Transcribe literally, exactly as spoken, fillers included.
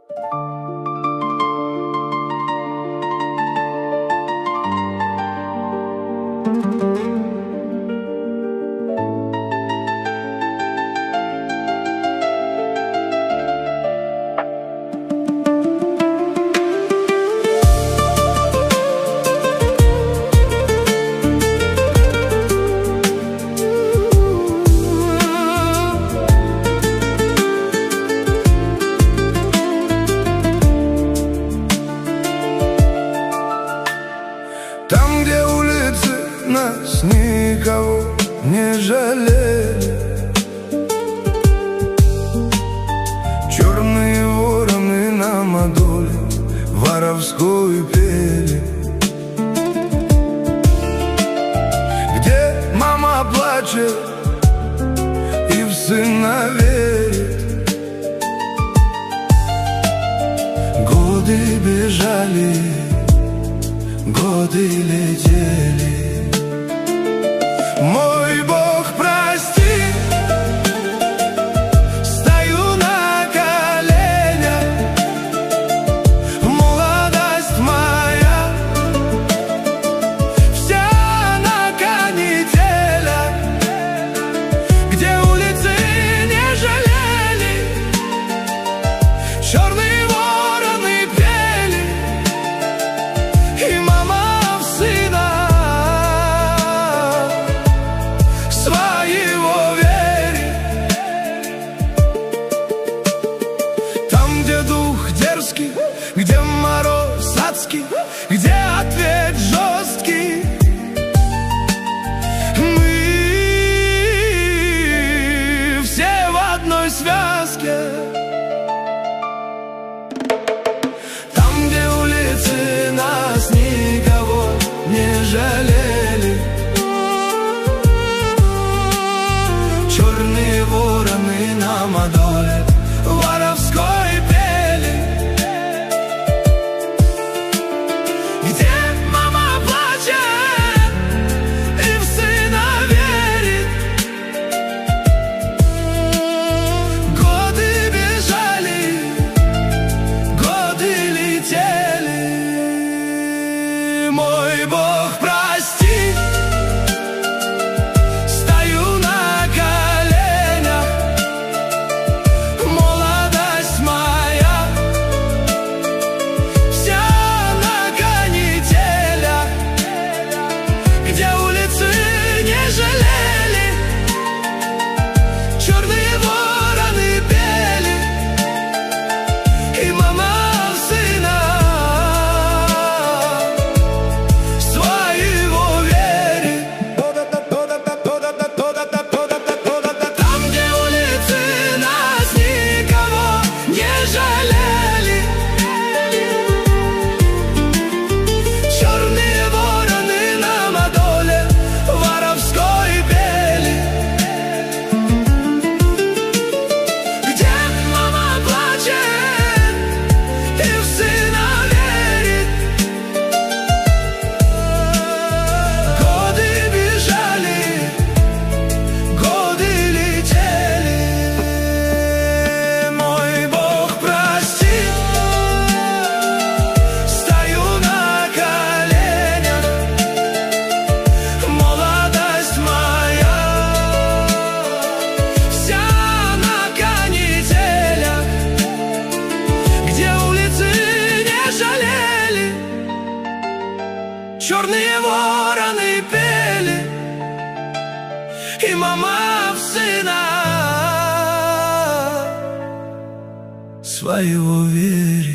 Там, где улицы нас никого не жалели, черные вороны на модуле воровскую пели. Где мама плачет и в сына верит. Годы бежали, годы летели. Мой Бог, прости, стою на коленях. Молодость моя вся на канителях, где улицы не жалели, черные вороны пели, и мама в сына своего верит. Там, где дух дерзкий, где мороз адский, где ответ жесткий, мы все в одной связке. Там, где улицы нас никого не жалели, черные вороны на модуле воровской пели. Где мама плачет и в сына верит. Годы бежали, годы летели. Мой Бог, прости, стою на коленях. Молодость моя вся на канителях, где улицы не жалели, черные вороны пели, и мама в сына своего верит. Там, где улицы нас никого не жалели, черные вороны на модуле воровской пели. Где мама плачет и в сына верит. Годы бежали, годы летели. Мой Бог, прости, стою на коленях. Молодость моя вся на канителях, где улицы не жалели, черные вороны пели, и мама в сына своего верит.